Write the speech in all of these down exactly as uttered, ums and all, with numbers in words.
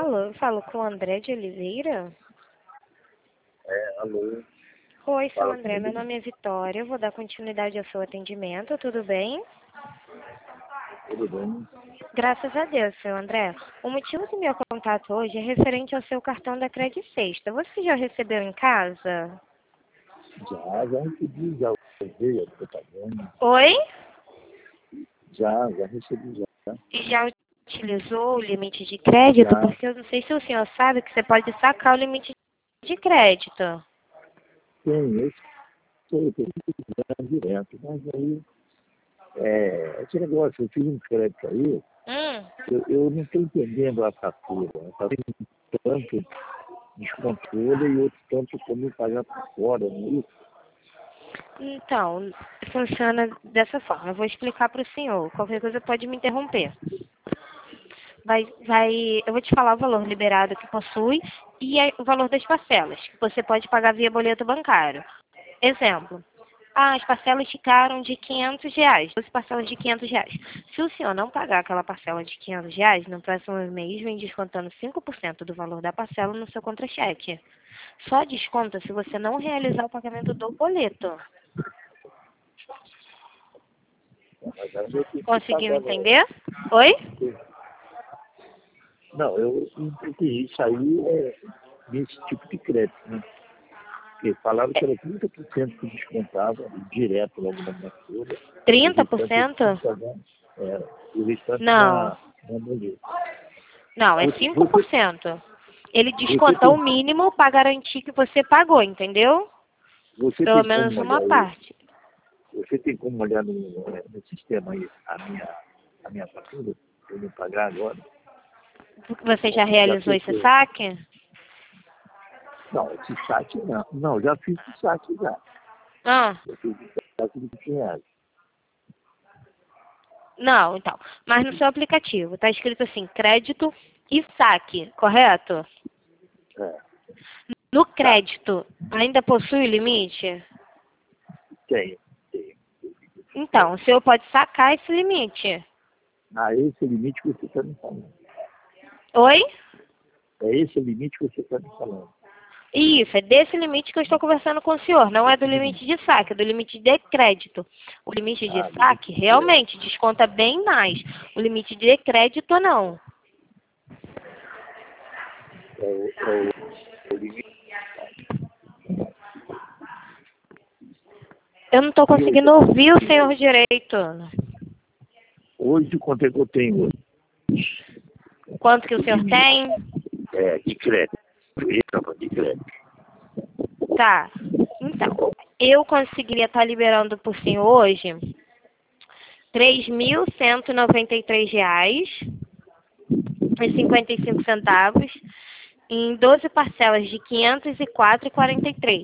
Alô, eu falo com o André de Oliveira? É, alô. Oi, seu Fala André, meu comigo. nome é Vitória, eu vou dar continuidade ao seu atendimento, tudo bem? Tudo bem? Graças a Deus, seu André. O motivo do meu contato hoje é referente ao seu cartão da Credit Sexta. Você já recebeu em casa? Já, já recebi, já usei a propaganda. Oi? Já, já recebi, já. E já utilizou o limite de crédito? Já, Porque eu não sei se o senhor sabe que você pode sacar o limite de crédito. tem, esse foi eu tenho direto. Mas aí, é, esse negócio, eu fiz um crédito aí, Hum. eu, eu não estou entendendo a fatura. Está tendo tanto descontrole e outro tanto como pagar por fora, não é isso? Então, funciona dessa forma. Eu vou explicar para o senhor. Qualquer coisa pode me interromper. Vai, vai, eu vou te falar o valor liberado que possui e aí o valor das parcelas, que você pode pagar via boleto bancário. Exemplo. Ah, as parcelas ficaram de quinhentos reais, doze parcelas de quinhentos reais. Se o senhor não pagar aquela parcela de quinhentos reais, no próximo mês vem descontando cinco por cento do valor da parcela no seu contra-cheque. Só desconta se você não realizar o pagamento do boleto. Mas aí eu tenho que Conseguiu pagar, não. entender? Oi? Não, eu entendi. Isso aí é nesse tipo de crédito, né? Porque falaram que era trinta por cento que descontava direto logo na minha folha. E o trinta por restante eu tinha cento? que pagar. Era, e o restante Não. na, na boleto. Não, é Você, cinco por você, cento. Ele você, desconta o tem, mínimo para garantir que você pagou, entendeu? você Pelo tem como menos olhar uma aí? parte. Você tem como olhar no, no sistema aí a minha, a minha fatura? Para eu não pagar agora? Você já Já realizou esse fechou. saque? Não, esse saque não. Não, já fiz o saque já. Ah, Já fiz o saque de cem reais. não, então. Mas no seu aplicativo está escrito assim, crédito e saque, correto? É, No tá. crédito, ainda possui limite? Tem, tem. Então, o senhor pode sacar esse limite. Ah, esse é o limite que você está me falando. Oi? É esse o limite que você está me falando. Isso, é desse limite que eu estou conversando com o senhor. Não é do limite de saque, é do limite de crédito. O limite de Ah, limite saque de crédito. realmente desconta bem mais. O limite de crédito não. É o, é o, o limite. Eu não estou E hoje, conseguindo ouvir o senhor direito. hoje quanto é que eu tenho hoje? Quanto que o O senhor limite. tem? É, de crédito. Etapa de crédito. Tá. Então, eu conseguiria estar liberando por senhor hoje três mil cento e noventa e três reais e cinquenta e cinco centavos em doze parcelas de quinhentos e quatro reais e quarenta e três.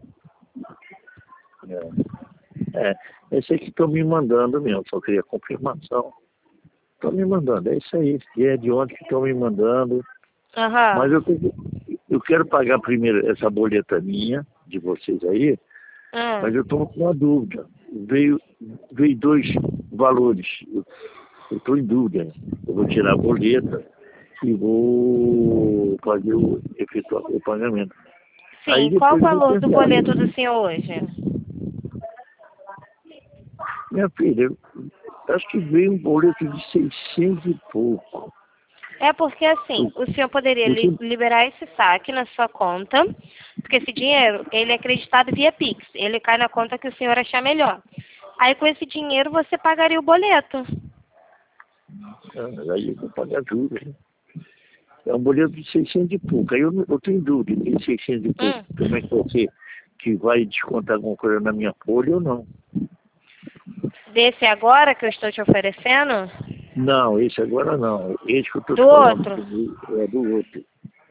É, é esse aqui estão me mandando mesmo, só queria confirmação. Estão me mandando, é isso aí. E é de onde que estão me mandando. Mas Aham. eu, tenho, eu quero pagar primeiro essa boleta minha, de vocês aí, mas Hum. eu estou com uma dúvida. Veio, veio dois valores. Eu estou em dúvida. Eu vou tirar a boleta e vou fazer o, efetuar o pagamento. Aí Sim, qual o depois eu vou valor do pensar. boleto do senhor hoje? Minha filha, eu acho que veio um boleto de seiscentos e pouco. É porque assim, o senhor poderia li- Você, liberar esse saque na sua conta, porque esse dinheiro, ele é acreditado via Pix, ele cai na conta que o senhor achar melhor. Aí com esse dinheiro você pagaria o boleto. ah, aí eu vou pagar tudo. Hein? É um boleto de seiscentos e pouco. Aí eu, não- eu tenho dúvida, tem seiscentos e pouco. Hum. Como é que você que vai descontar alguma coisa na minha folha ou não? Desse agora que eu estou te oferecendo? Não, esse agora não. Esse que eu estou Do te falando outro? comigo é do outro.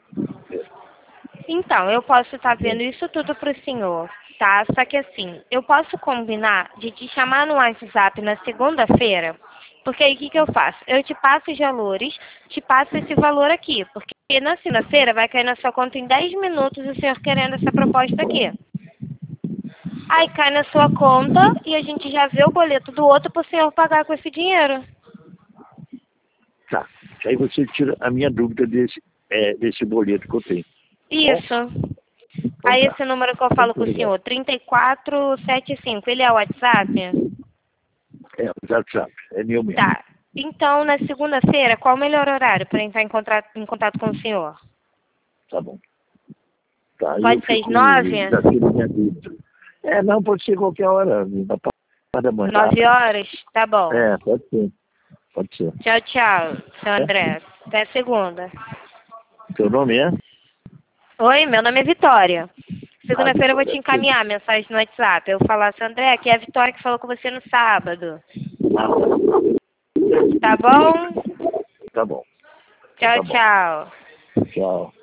Então, eu posso estar É, vendo isso tudo para o senhor, tá? Só que assim, eu posso combinar de te chamar no WhatsApp na segunda-feira, porque aí o que, que eu faço? Eu te passo os valores, te passo esse valor aqui, porque na segunda-feira vai cair na sua conta em dez minutos o senhor querendo essa proposta aqui. Aí cai na sua conta e a gente já vê o boleto do outro para o senhor pagar com esse dinheiro. tá. Aí você tira a minha dúvida desse. é, desse boleto que eu tenho. Isso. Então, Aí tá. esse número que eu falo com o Muito senhor, trinta e quatro setenta e cinco, ele é o WhatsApp? É, o WhatsApp, é meu mesmo. Tá. Então, na segunda-feira, qual o melhor horário para entrar em contato, em contato com o senhor? Tá bom. Tá, aí eu Pode ser às fico nove? daqui na minha vida. É, não, pode ser qualquer hora, da parte da manhã. Nove horas? Tá bom. É, pode ser. Pode ser. Tchau, tchau, seu André. Até segunda. Seu nome é? Oi, meu nome é Vitória. Segunda-feira eu vou te Vitória. encaminhar a mensagem no WhatsApp. Eu vou falar, seu André, aqui é a Vitória que falou com você no sábado. Tá bom? Tá bom. Tchau, Tá bom. tchau. Tchau.